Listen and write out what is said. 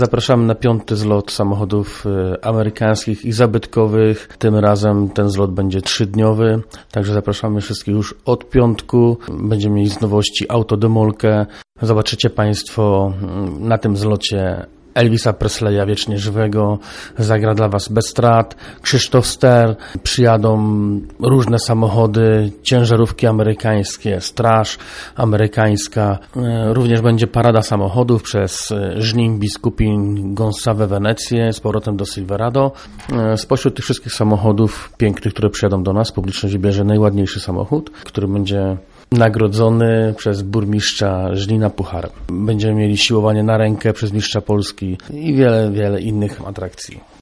Zapraszamy na 5. zlot samochodów amerykańskich i zabytkowych. Tym razem ten zlot będzie 3-dniowy, także zapraszamy wszystkich już od piątku. Będziemy mieli z nowości autodemolkę. Zobaczycie Państwo na tym zlocie Elvisa Presleya wiecznie żywego, zagra dla Was bez strat, Krzysztof Ster, przyjadą różne samochody, ciężarówki amerykańskie, straż amerykańska, również będzie parada samochodów przez Żnin, Biskupin, Gonçalves, Wenecję, z powrotem do Silverado. Spośród tych wszystkich samochodów pięknych, które przyjadą do nas, publiczność wybierze najładniejszy samochód, który będzie nagrodzony przez burmistrza Żnina pucharem. Będziemy mieli siłowanie na rękę przez mistrza Polski i wiele innych atrakcji.